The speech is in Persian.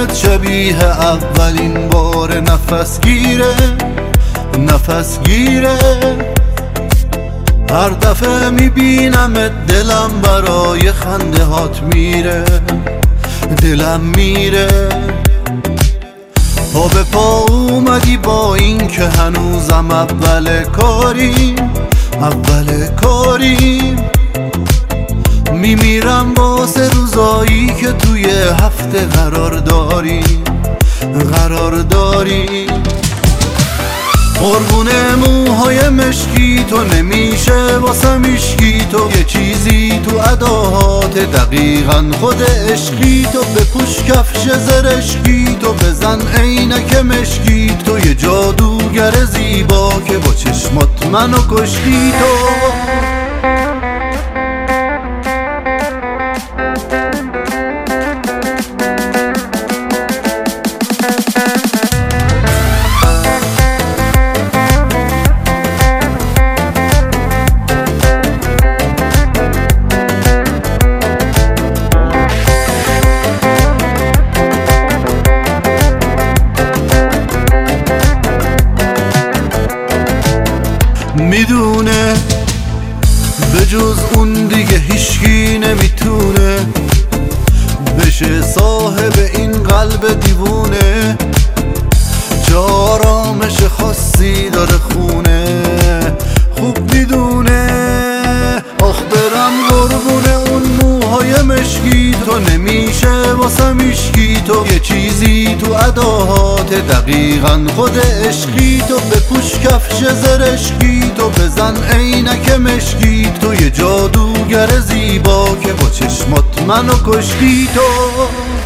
چشمت شبیه اولین بار نفس گیره هر دفعه میبینمت دلم برای خنده هات میره دلم میره پا به پا اومدی با این که هنوزم اول کاریم میمیرم واسه روزایی که توی هفته قرار داریم قربونه موهای مشکی تو نمیشه واسه مشکی تو یه چیزی تو اداهات دقیقاً خود عشقی تو بپوش کفش زرشکی تو بزن عینک مشکی تو یه جادوگر زیبا که با چشمات منو کشتی تو میدونه به جز اون دیگه هیچکی نمیتونه بشه صاحب این قلب دیوونه چه آرامش خاصی داره خونه خوب میدونه آخ برم قربونه اون موهای مشکی تو نمیشه واسه مشکی تو یه چیزی تو اداهات دقیقاً خود عشقی تو بپوش کفش زرشکی تو بزن عینک مشکی تو یه جادوگر زیبا که با چشمات منو کشتی تو